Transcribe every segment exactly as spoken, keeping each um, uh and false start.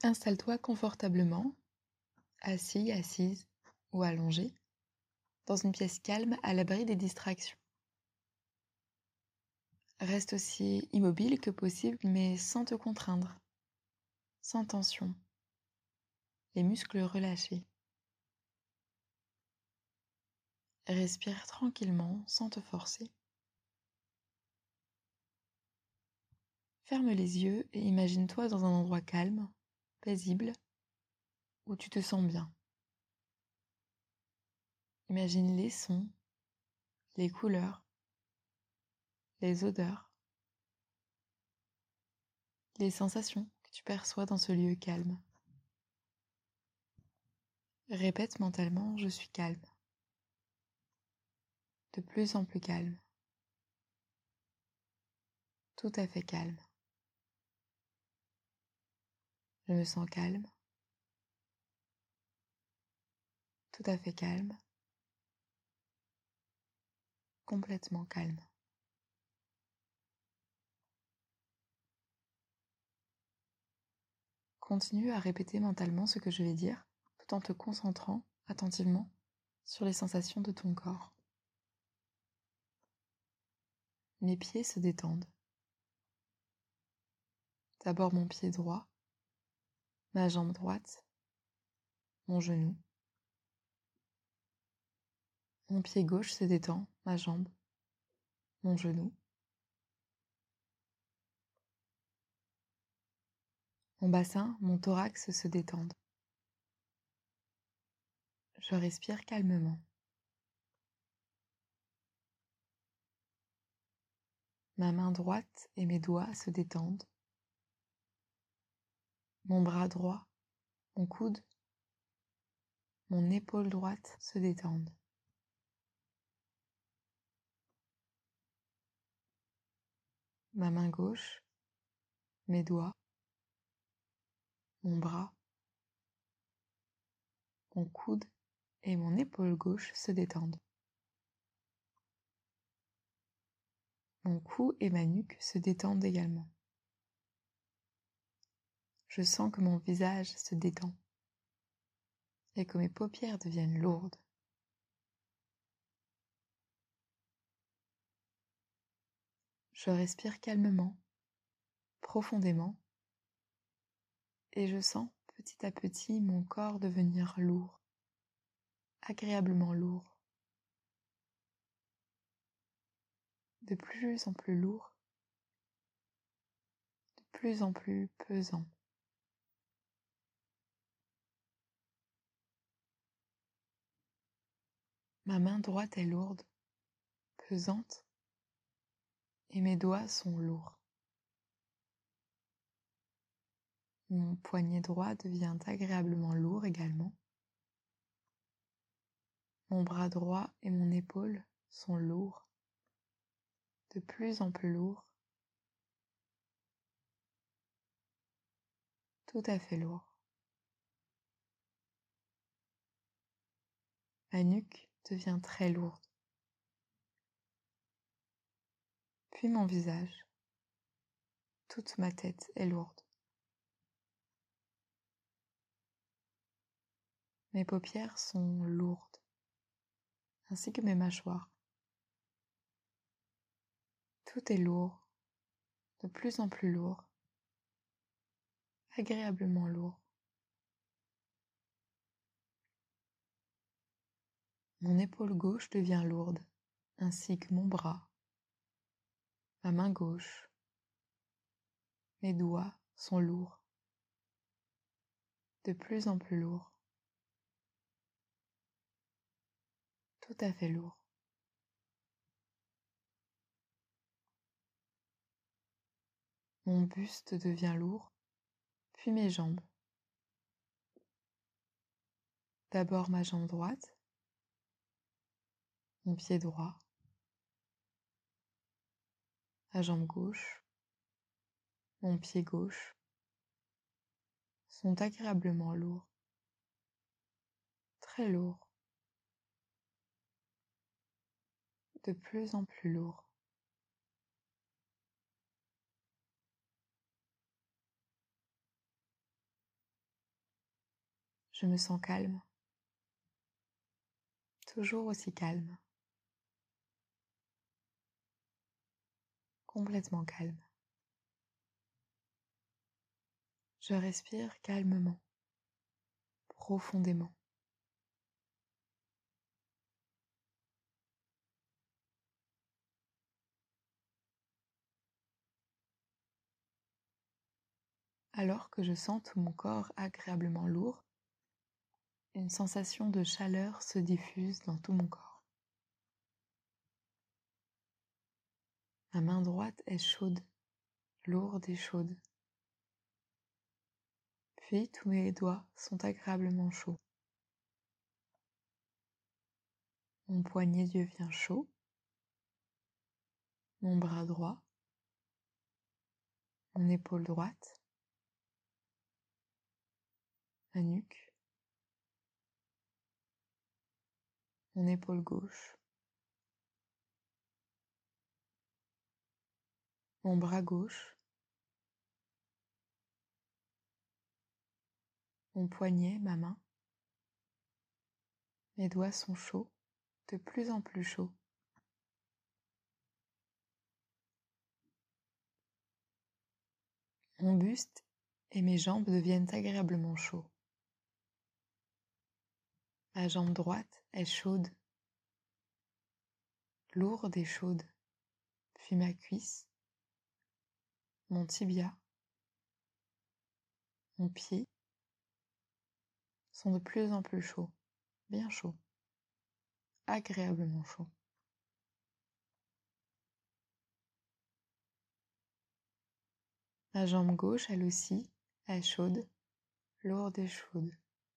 Installe-toi confortablement, assis, assise ou allongé, dans une pièce calme à l'abri des distractions. Reste aussi immobile que possible, mais sans te contraindre, sans tension, les muscles relâchés. Respire tranquillement sans te forcer. Ferme les yeux et imagine-toi dans un endroit calme, paisible, où tu te sens bien. Imagine les sons, les couleurs, les odeurs, les sensations que tu perçois dans ce lieu calme. Répète mentalement « je suis calme », de plus en plus calme, tout à fait calme. Je me sens calme, tout à fait calme, complètement calme. Continue à répéter mentalement ce que je vais dire, tout en te concentrant attentivement sur les sensations de ton corps. Mes pieds se détendent. D'abord mon pied droit, ma jambe droite, mon genou. Mon pied gauche se détend, ma jambe, mon genou. Mon bassin, mon thorax se détendent. Je respire calmement. Ma main droite et mes doigts se détendent. Mon bras droit, mon coude, mon épaule droite se détendent. Ma main gauche, mes doigts, mon bras, mon coude et mon épaule gauche se détendent. Mon cou et ma nuque se détendent également. Je sens que mon visage se détend et que mes paupières deviennent lourdes. Je respire calmement, profondément, et je sens petit à petit mon corps devenir lourd, agréablement lourd, de plus en plus lourd, de plus en plus pesant. Ma main droite est lourde, pesante, et mes doigts sont lourds. Mon poignet droit devient agréablement lourd également. Mon bras droit et mon épaule sont lourds, de plus en plus lourds, tout à fait lourds. Ma nuque devient très lourde. Puis mon visage, toute ma tête est lourde. Mes paupières sont lourdes, ainsi que mes mâchoires. Tout est lourd, de plus en plus lourd, agréablement lourd. Mon épaule gauche devient lourde, ainsi que mon bras, ma main gauche. Mes doigts sont lourds, de plus en plus lourds, tout à fait lourds. Mon buste devient lourd, puis mes jambes. D'abord ma jambe droite, mon pied droit, ma jambe gauche, mon pied gauche sont agréablement lourds, très lourds, de plus en plus lourds. Je me sens calme, toujours aussi calme, complètement calme. Je respire calmement, profondément. Alors que je sens tout mon corps agréablement lourd, une sensation de chaleur se diffuse dans tout mon corps. Ma main droite est chaude, lourde et chaude. Puis tous mes doigts sont agréablement chauds. Mon poignet devient chaud, mon bras droit, mon épaule droite, ma nuque, mon épaule gauche, mon bras gauche, mon poignet, ma main. Mes doigts sont chauds, de plus en plus chauds. Mon buste et mes jambes deviennent agréablement chauds. Ma jambe droite est chaude, lourde et chaude, puis ma cuisse, mon tibia, mon pied sont de plus en plus chauds, bien chauds, agréablement chauds. Ma jambe gauche, elle aussi, est chaude, lourde et chaude.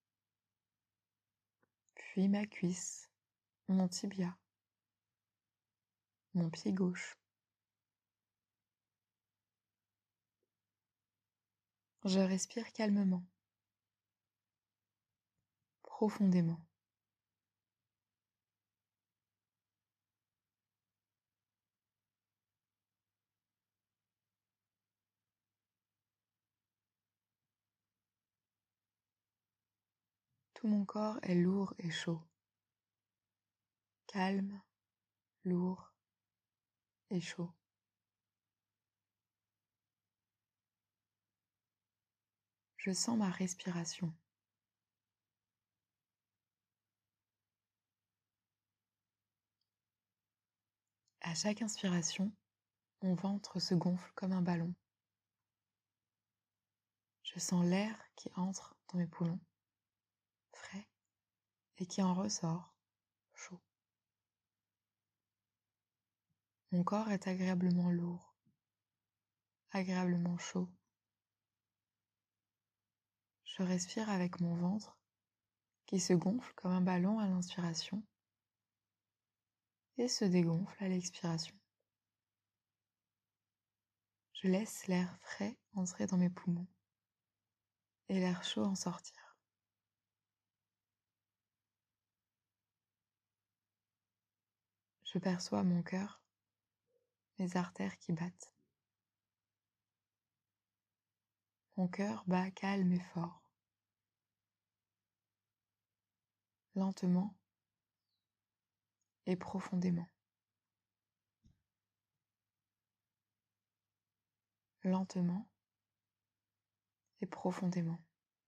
Puis ma cuisse, mon tibia, mon pied gauche. Je respire calmement, profondément. Tout mon corps est lourd et chaud, calme, lourd et chaud. Je sens ma respiration. À chaque inspiration, mon ventre se gonfle comme un ballon. Je sens l'air qui entre dans mes poumons, frais, et qui en ressort, chaud. Mon corps est agréablement lourd, agréablement chaud. Je respire avec mon ventre qui se gonfle comme un ballon à l'inspiration et se dégonfle à l'expiration. Je laisse l'air frais entrer dans mes poumons et l'air chaud en sortir. Je perçois mon cœur, mes artères qui battent. Mon cœur bat calme et fort, lentement et profondément. Lentement et profondément.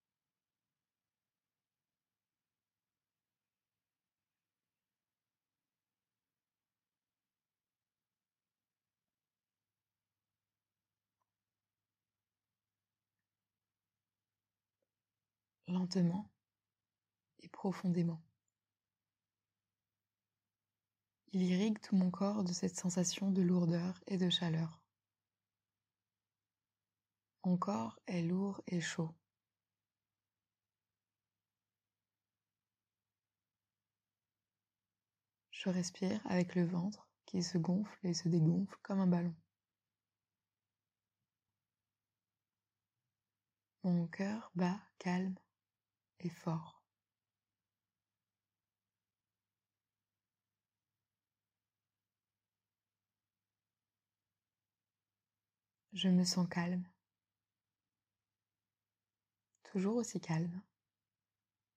Lentement et profondément. Il irrigue tout mon corps de cette sensation de lourdeur et de chaleur. Mon corps est lourd et chaud. Je respire avec le ventre qui se gonfle et se dégonfle comme un ballon. Mon cœur bat calme et fort. Je me sens calme, toujours aussi calme,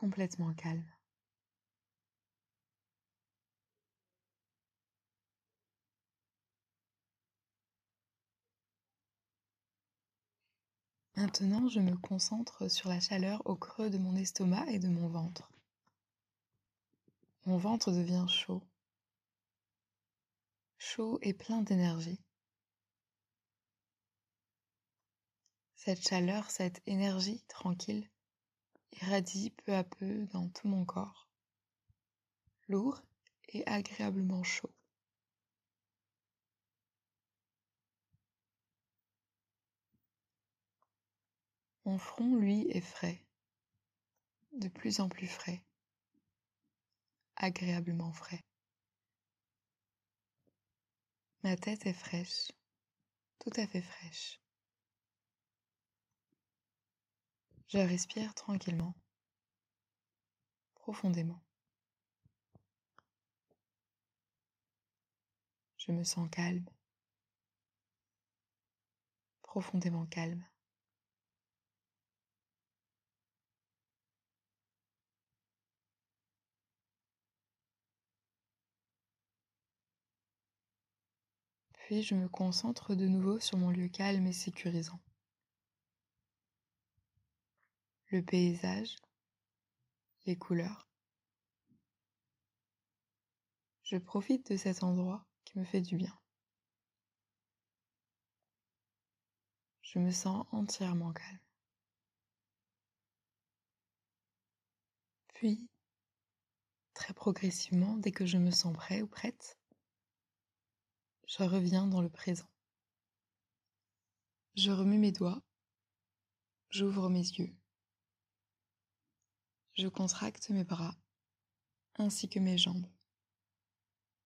complètement calme. Maintenant, je me concentre sur la chaleur au creux de mon estomac et de mon ventre. Mon ventre devient chaud, chaud et plein d'énergie. Cette chaleur, cette énergie tranquille irradie peu à peu dans tout mon corps, lourd et agréablement chaud. Mon front, lui, est frais, de plus en plus frais, agréablement frais. Ma tête est fraîche, tout à fait fraîche. Je respire tranquillement, profondément. Je me sens calme, profondément calme. Puis je me concentre de nouveau sur mon lieu calme et sécurisant. Le paysage, les couleurs. Je profite de cet endroit qui me fait du bien. Je me sens entièrement calme. Puis, très progressivement, dès que je me sens prêt ou prête, je reviens dans le présent. Je remue mes doigts, j'ouvre mes yeux. Je contracte mes bras ainsi que mes jambes.